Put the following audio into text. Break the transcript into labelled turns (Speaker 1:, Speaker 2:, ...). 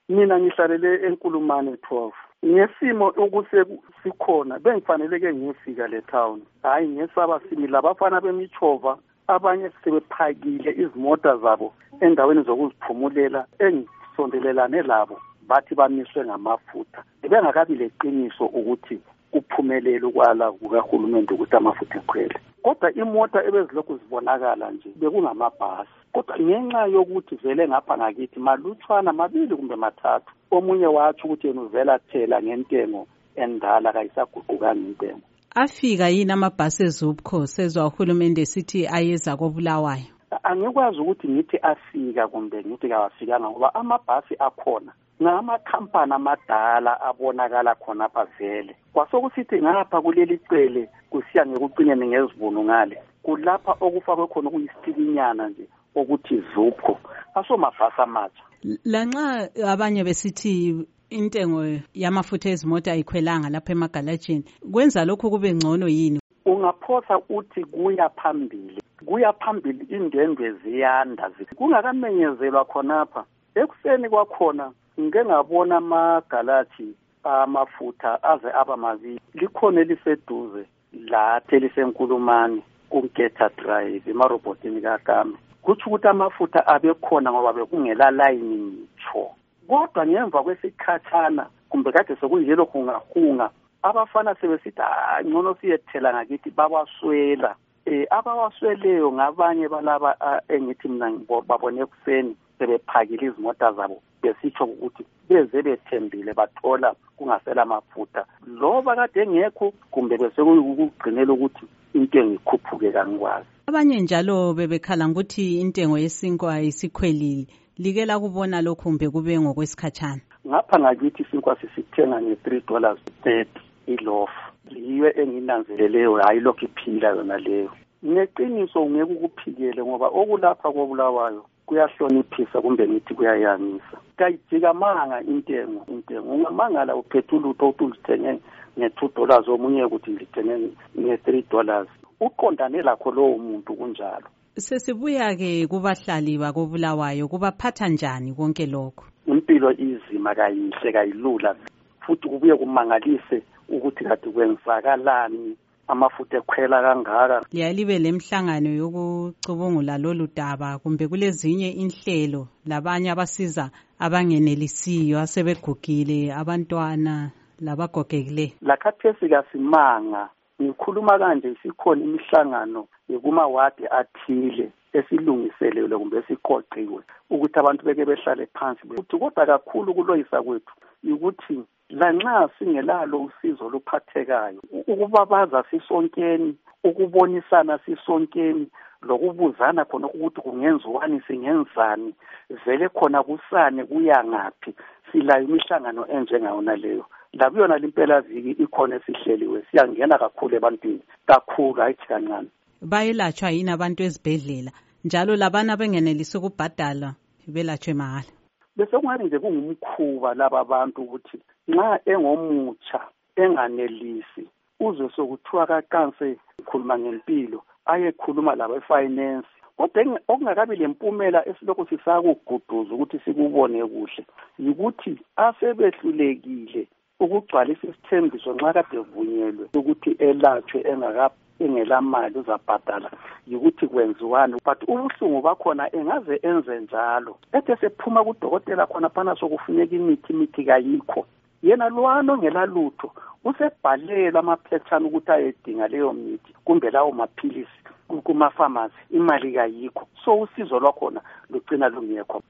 Speaker 1: Mina ngihlalele eNkulumane 12. Ngesimo sikhona bengifaneleke ngiyefika le town. Hayi ngesaba simi labafana bemichova abanye sebephakile izimota zabo endaweni zokuziphumulela engisondelelane labo bathi bamiswe ngamafutha. Bengakabi leqiniso ukuthi kuphumelele ukwala kukaHulumende ukuthi amafutha ekhwele. Kodwa imota ebezilokhu zibonakala nje bekungamabhasi. Kodwa ngenxa yokuthi vele ngapha ngakithi malutshwana mabili kumbe mathathu. Omunye wathi ukuthi yena uvela thela ngentengo endala kayisaguqukanga intengo.
Speaker 2: Afika yini amabhasi eZupco sezwa uHulumende sithi ayeza koBulawayo?
Speaker 1: Angikwazi ukuthi ngithi afika kumbe ngithi kawafikanga ngoba amabhasi akhona. Ngamakhampani amadala abonakala khona apha vele. Kwasokusithi ngapha kuleli cele kusiya ngekucineni ngezivuno ngale. Kulapha okufakwe khona kuyisitilinyana nje okuthi Zupco. Asomabhasi amatsha.
Speaker 2: Lanxa abanye besithi intengo yamafutha ezimota ayikhwelanga lapha emagalajini, kwenza lokhu kube ngcono yini?
Speaker 1: Ungaphosa uthi kuya phambili indendwe ziyanda kungakamenyezelwa khonapha. Ekuseni kwakhona ngike ngabona amagalaji amafutha aze aba mabili. Likhona eliseduze lathi eliseNkulumane kuGeta Drive emarobhotini kaKame. Kuthi ukuthi amafutha abekhona ngoba bekungela layini ngitsho. Kodwa ngemva kwesikhathana kumbe kade sekuyilo hungahunga abafana sebesithi ngcono siyethela ngakithi babaswela. Abawasweleyo ngabanye balaba engithi mina babone ekuseni sebephakile izimota zabo besitsho ukuthi beze bethembile bathola kungasela amafutha. Loba kade engekho kumbe besekugcinela ukuthi intengo ikhuphuke kangikwazi.
Speaker 2: Abanye njalo bebekhala ukuthi intengo yesinkwa isikhwelile. Like la kubona lokhu kumbe kube ngokwesikhatshana?
Speaker 1: Ngapha ngakithi isinkwa sisithenga $3.30 iloaf. Yiyo enginanzeleleyo hayi lokho iphila yona leyo. Ngeqiniso ngeke ukuphikele ngoba okulapha koBulawayo kuyahloniphisa kumbe ngithi kuyayangisa. Kayijika manga intengo. Ungamangala uphethe ulutho utulithenge nge$2 omunye ukuthi ngithenge nge$3. Uqondane lakho lowo muntu kunjalo.
Speaker 2: Sesibuya ke kubahlali bakoBulawayo kubaphatha njani konke lokho?
Speaker 1: Impilo izima kayihle kayilula futhi kubuye kumangalise ukuthi kade kwenzakalani amafutha ekhwela kangaka.
Speaker 2: Liyalibe lemhlangano yokucubungula lolu daba kumbe kulezinye inhlelo labanye abasiza abangenelisiyo asebegugile abantwana labagogekile?
Speaker 1: Lakhathesi kasimanga ngikhuluma kanje isikhona imihlangano yekumawadi athile esilungiselelwe kumbe esiqoqiwe ukuthi abantu beke behlale phansi. Futhi kodwa kakhulu kuloyisa kwethu ukuthi lanxa singelalo usizo luphathekayo ukubabaza sisonkeni, ukubonisana sisonkeni, lokubuzana khona ukuthi kungenziwani singenzani, vele khona kusane kuya ngaphi. Silayo imihlangano enjengayona leyo. Labuyona limpela viki ikhona esihleliwe siyangena kakhulu ebantwini kakhulu ayithi kancane.
Speaker 2: Bayelatshwa yini abantu ezibhedlela njalo labana bengenelisi ukubhadala belatshwe mahala?
Speaker 1: Bese kungathi nje kungumkhuba laba abantu ukuthi nxa engomutsha enganelisi uzwe sokuthiwa kaqanse khuluma ngempilo ayekhuluma laba efinance. Kodwa okungakabi lempumela esilokhu sisakuguduza ukuthi sikubone kuhle ukuthi asebehlulekile ukugcwalisa isithembiso nxa kade vunyelwe ukuthi elatshwe engela mali uzabhadala ukuthi kwenziwani. But ubuhlungu bakhona engaze enze njalo ethe sephuma kudokotela khona phana sokufuneka imithi kayikho. Yena lwano ngelalutho usebhalela amaphethana ukuthi ayedinga leyo mithi kumbe lawo maphilisi kuma-pharmacy imali kayikho. So usizo lwakhona lugcina lungekho.